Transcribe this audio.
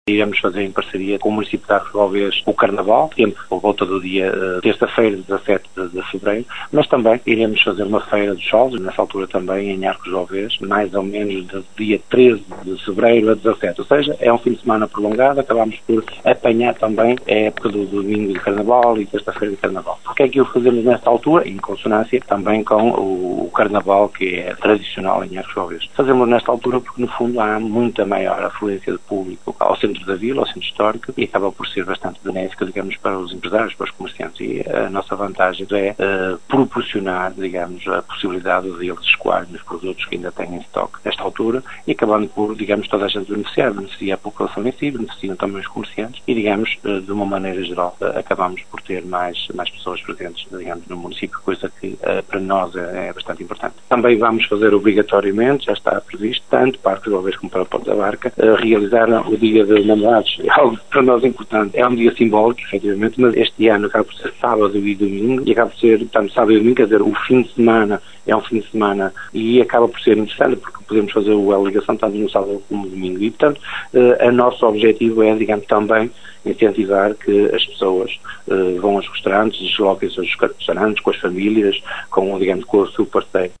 Iremos fazer em parceria com o município de Arcos do Alvês o Carnaval, sempre por volta do dia terça-feira, 17 de fevereiro, mas também iremos fazer uma feira dos solos, nessa altura também em Arcos do Alvês, mais ou menos do dia 13 de fevereiro a 17, ou seja, é um fim de semana prolongado, acabamos por apanhar também a época do domingo de Carnaval e terça-feira de Carnaval. Porque é que o fazemos nesta altura, em consonância também com o Carnaval, que é tradicional em Arcos do Alvês. Fazemos nesta altura porque, no fundo, há muita maior afluência de público ao centro da vila, ao centro histórico, e acaba por ser bastante benéfica, digamos, para os empresários, para os comerciantes. E a nossa vantagem é proporcionar, digamos, a possibilidade de eles escoarem os produtos que ainda têm em estoque nesta altura e acabando por, digamos, toda a gente beneficia a população em si, beneficiam também os comerciantes e, digamos, de uma maneira geral, acabamos por ter mais pessoas presentes, digamos, no município, coisa que para nós é bastante importante. Também vamos fazer obrigatoriamente, já está previsto, tanto para Arcos do Alvês como para a Ponta da Barca, realizar o Dia dos Namorados. É algo para nós importante. É um dia simbólico, efetivamente, mas este ano acaba por ser sábado e domingo, e acaba por ser, portanto, sábado e domingo, quer dizer, o fim de semana é um fim de semana e acaba por ser interessante porque podemos fazer a ligação tanto no sábado como no domingo. E, portanto, o nosso objetivo é, digamos, também incentivar que as pessoas vão aos restaurantes, desloquem-se aos restaurantes com as famílias, digamos, com o seu parceiro.